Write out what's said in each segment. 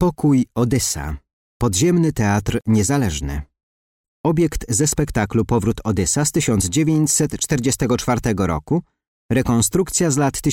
Pokój Odyssa. Podziemny teatr niezależny. Obiekt ze spektaklu Powrót Odyssa z 1944 roku, rekonstrukcja z lat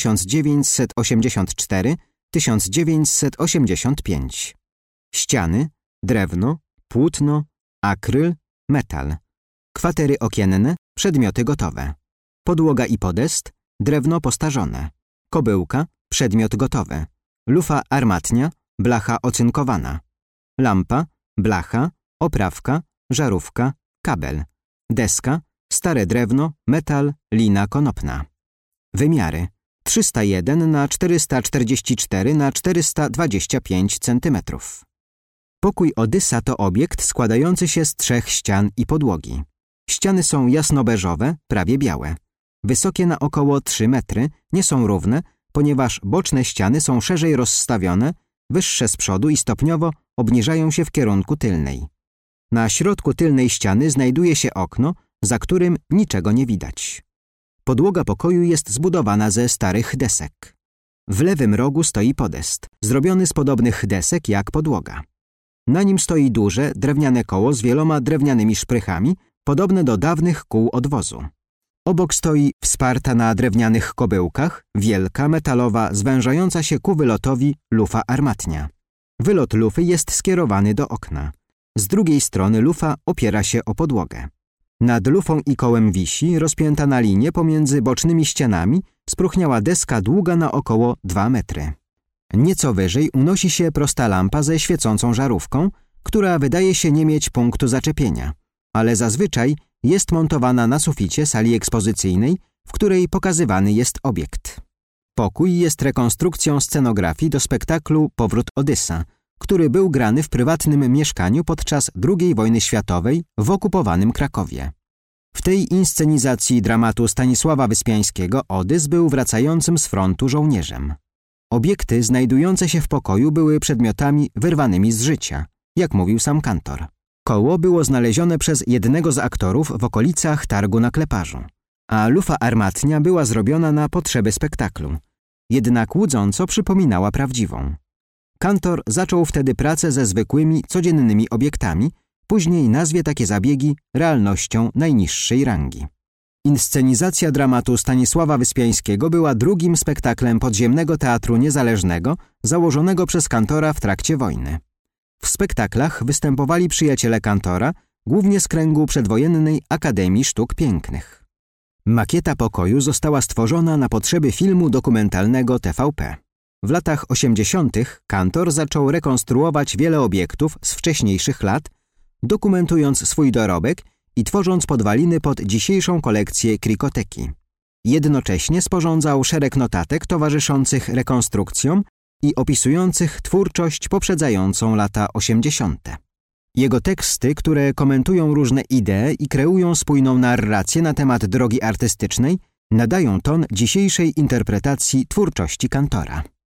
1984-1985. Ściany, drewno, płótno, akryl, metal. Kwatery okienne, przedmioty gotowe. Podłoga i podest, drewno postarzone. Kobyłka, przedmiot gotowy. Lufa armatnia, blacha ocynkowana. Lampa, blacha, oprawka, żarówka, kabel. Deska, stare drewno, metal, lina konopna. Wymiary 301 na 444 na 425 cm. Pokój Odyssa to obiekt składający się z 3 ścian i podłogi. Ściany są jasnobeżowe, prawie białe. Wysokie na około 3 metry, nie są równe, ponieważ boczne ściany są szerzej rozstawione, wyższe z przodu i stopniowo obniżają się w kierunku tylnej. Na środku tylnej ściany znajduje się okno, za którym niczego nie widać. Podłoga pokoju jest zbudowana ze starych desek. W lewym rogu stoi podest, zrobiony z podobnych desek jak podłoga. Na nim stoi duże, drewniane koło z wieloma drewnianymi szprychami, podobne do dawnych kół odwozu. Obok stoi wsparta na drewnianych kobyłkach wielka, metalowa, zwężająca się ku wylotowi lufa armatnia. Wylot lufy jest skierowany do okna. Z drugiej strony lufa opiera się o podłogę. Nad lufą i kołem wisi, rozpięta na linie pomiędzy bocznymi ścianami, spróchniała deska długa na około 2 metry. Nieco wyżej unosi się prosta lampa ze świecącą żarówką, która wydaje się nie mieć punktu zaczepienia, ale zazwyczaj jest montowana na suficie sali ekspozycyjnej, w której pokazywany jest obiekt. Pokój jest rekonstrukcją scenografii do spektaklu Powrót Odyssa, który był grany w prywatnym mieszkaniu podczas II wojny światowej w okupowanym Krakowie. W tej inscenizacji dramatu Stanisława Wyspiańskiego Odys był wracającym z frontu żołnierzem. Obiekty znajdujące się w pokoju były przedmiotami wyrwanymi z życia, jak mówił sam kantor. Koło było znalezione przez jednego z aktorów w okolicach targu na Kleparzu, a lufa armatnia była zrobiona na potrzeby spektaklu, jednak łudząco przypominała prawdziwą. Kantor zaczął wtedy pracę ze zwykłymi, codziennymi obiektami, później nazwie takie zabiegi realnością najniższej rangi. Inscenizacja dramatu Stanisława Wyspiańskiego była drugim spektaklem podziemnego teatru niezależnego założonego przez kantora w trakcie wojny. W spektaklach występowali przyjaciele kantora, głównie z kręgu przedwojennej Akademii Sztuk Pięknych. Makieta pokoju została stworzona na potrzeby filmu dokumentalnego TVP. W latach 80. kantor zaczął rekonstruować wiele obiektów z wcześniejszych lat, dokumentując swój dorobek i tworząc podwaliny pod dzisiejszą kolekcję Krikoteki. Jednocześnie sporządzał szereg notatek towarzyszących rekonstrukcjom i opisujących twórczość poprzedzającą lata 80. Jego teksty, które komentują różne idee i kreują spójną narrację na temat drogi artystycznej, nadają ton dzisiejszej interpretacji twórczości kantora.